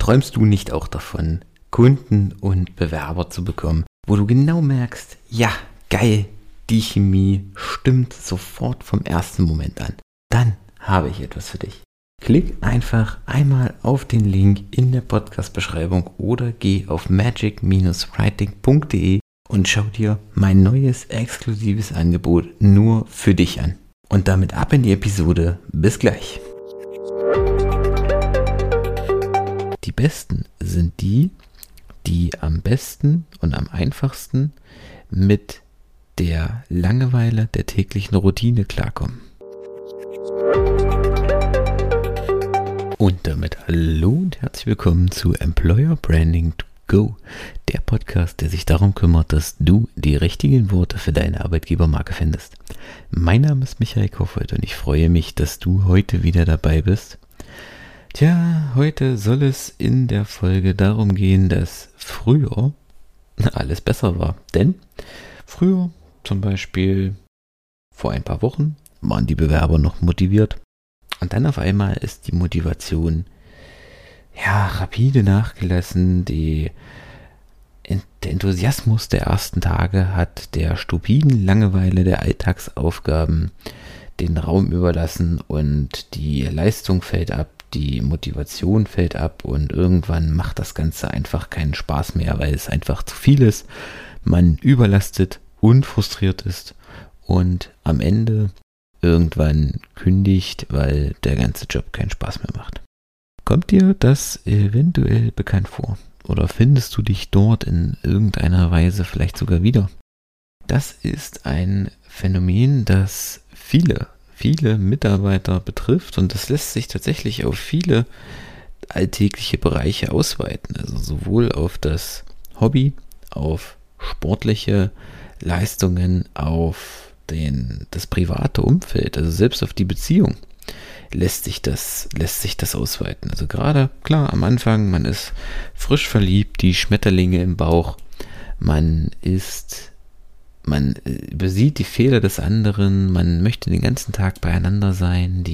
Träumst du nicht auch davon, Kunden und Bewerber zu bekommen, wo du genau merkst, ja, geil, die Chemie stimmt sofort vom ersten Moment an. Dann habe ich etwas für dich. Klick einfach einmal auf den Link in der Podcast-Beschreibung oder geh auf magic-writing.de und schau dir mein neues exklusives Angebot nur für dich an. Und damit ab in die Episode. Bis gleich. Die Besten sind die, die am besten und am einfachsten mit der Langeweile der täglichen Routine klarkommen. Und damit hallo und herzlich willkommen zu Employer Branding to Go, der Podcast, der sich darum kümmert, dass du die richtigen Worte für deine Arbeitgebermarke findest. Mein Name ist Michael Koffold und ich freue mich, dass du heute wieder dabei bist. Tja, heute soll es in der Folge darum gehen, dass früher alles besser war. Denn früher, zum Beispiel vor ein paar Wochen, waren die Bewerber noch motiviert. Und dann auf einmal ist die Motivation rapide nachgelassen. Der Enthusiasmus der ersten Tage hat der stupiden Langeweile der Alltagsaufgaben den Raum überlassen und die Leistung fällt ab. Die Motivation fällt ab und irgendwann macht das Ganze einfach keinen Spaß mehr, weil es einfach zu viel ist, man überlastet und frustriert ist und am Ende irgendwann kündigt, weil der ganze Job keinen Spaß mehr macht. Kommt dir das eventuell bekannt vor? Oder findest du dich dort in irgendeiner Weise vielleicht sogar wieder? Das ist ein Phänomen, das viele Mitarbeiter betrifft und das lässt sich tatsächlich auf viele alltägliche Bereiche ausweiten. Also sowohl auf das Hobby, auf sportliche Leistungen, auf das private Umfeld, also selbst auf die Beziehung lässt sich das ausweiten. Also gerade, klar, am Anfang, man ist frisch verliebt, die Schmetterlinge im Bauch, man übersieht die Fehler des anderen, man möchte den ganzen Tag beieinander sein,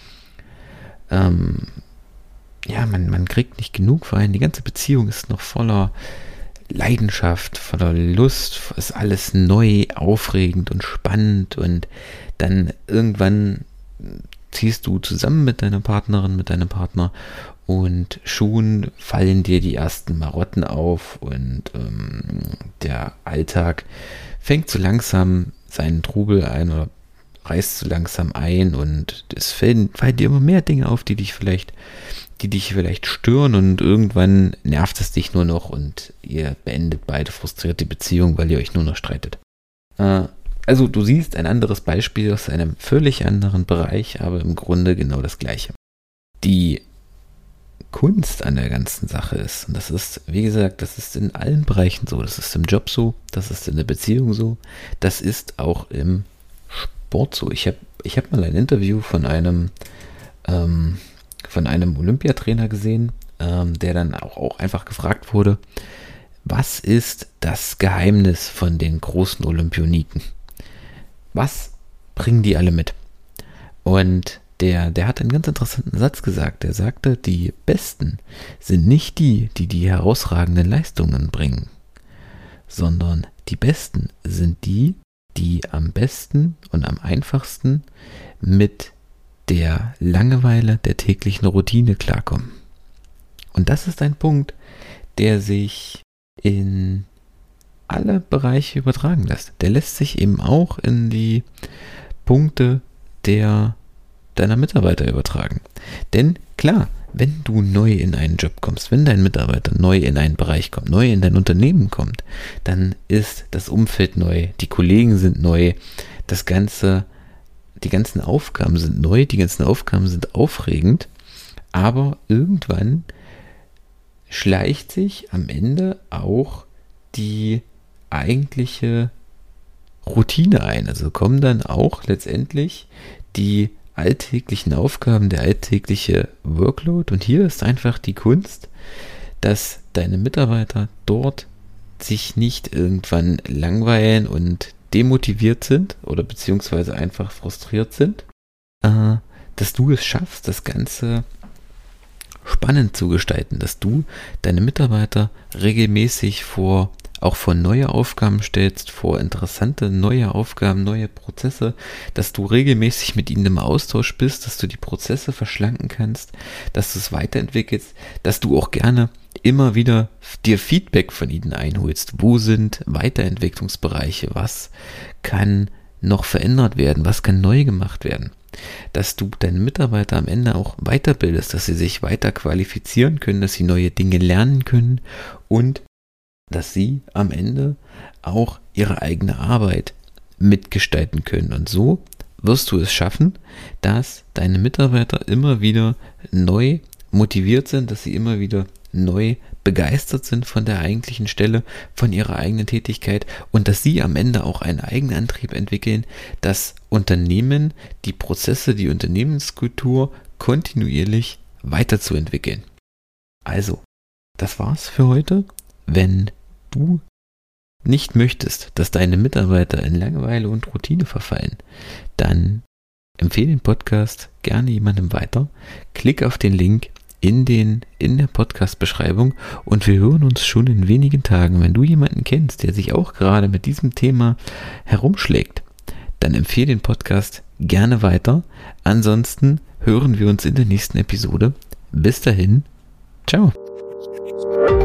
man kriegt nicht genug rein, die ganze Beziehung ist noch voller Leidenschaft, voller Lust, ist alles neu, aufregend und spannend und dann irgendwann ziehst du zusammen mit deiner Partnerin, mit deinem Partner und schon fallen dir die ersten Marotten auf und der Alltag fängt so langsam seinen Trubel ein oder reißt so langsam ein und es fallen dir immer mehr Dinge auf, die dich vielleicht stören und irgendwann nervt es dich nur noch und ihr beendet beide frustriert die Beziehung, weil ihr euch nur noch streitet. Also du siehst ein anderes Beispiel aus einem völlig anderen Bereich, aber im Grunde genau das Gleiche. Die Kunst an der ganzen Sache ist, und das ist, wie gesagt, das ist in allen Bereichen so, das ist im Job so, das ist in der Beziehung so, das ist auch im Sport so. Ich hab mal ein Interview von einem Olympiatrainer gesehen, der dann auch einfach gefragt wurde, was ist das Geheimnis von den großen Olympioniken? Was bringen die alle mit? Und der hat einen ganz interessanten Satz gesagt. Der sagte, die Besten sind nicht die herausragenden Leistungen bringen, sondern die Besten sind die am besten und am einfachsten mit der Langeweile der täglichen Routine klarkommen. Und das ist ein Punkt, der sich in alle Bereiche übertragen lässt. Der lässt sich eben auch in die Punkte deiner Mitarbeiter übertragen. Denn klar, wenn du neu in einen Job kommst, wenn dein Mitarbeiter neu in einen Bereich kommt, neu in dein Unternehmen kommt, dann ist das Umfeld neu, die Kollegen sind neu, die ganzen Aufgaben sind neu, die ganzen Aufgaben sind aufregend, aber irgendwann schleicht sich am Ende auch die eigentliche Routine ein. Also kommen dann auch letztendlich die alltäglichen Aufgaben, der alltägliche Workload. Und hier ist einfach die Kunst, dass deine Mitarbeiter dort sich nicht irgendwann langweilen und demotiviert sind oder beziehungsweise einfach frustriert sind, dass du es schaffst, das Ganze spannend zu gestalten, dass du deine Mitarbeiter regelmäßig auch vor neue Aufgaben stellst, vor interessante neue Aufgaben, neue Prozesse, dass du regelmäßig mit ihnen im Austausch bist, dass du die Prozesse verschlanken kannst, dass du es weiterentwickelst, dass du auch gerne immer wieder dir Feedback von ihnen einholst. Wo sind Weiterentwicklungsbereiche? Was kann noch verändert werden? Was kann neu gemacht werden? Dass du deine Mitarbeiter am Ende auch weiterbildest, dass sie sich weiter qualifizieren können, dass sie neue Dinge lernen können und dass sie am Ende auch ihre eigene Arbeit mitgestalten können. Und so wirst du es schaffen, dass deine Mitarbeiter immer wieder neu motiviert sind, dass sie immer wieder neu begeistert sind von der eigentlichen Stelle, von ihrer eigenen Tätigkeit und dass sie am Ende auch einen Eigenantrieb entwickeln, das Unternehmen, die Prozesse, die Unternehmenskultur kontinuierlich weiterzuentwickeln. Also, das war's für heute. Wenn du nicht möchtest, dass deine Mitarbeiter in Langeweile und Routine verfallen, dann empfehle den Podcast gerne jemandem weiter. Klick auf den Link in der Podcast-Beschreibung und wir hören uns schon in wenigen Tagen. Wenn du jemanden kennst, der sich auch gerade mit diesem Thema herumschlägt, dann empfehle den Podcast gerne weiter. Ansonsten hören wir uns in der nächsten Episode. Bis dahin, ciao.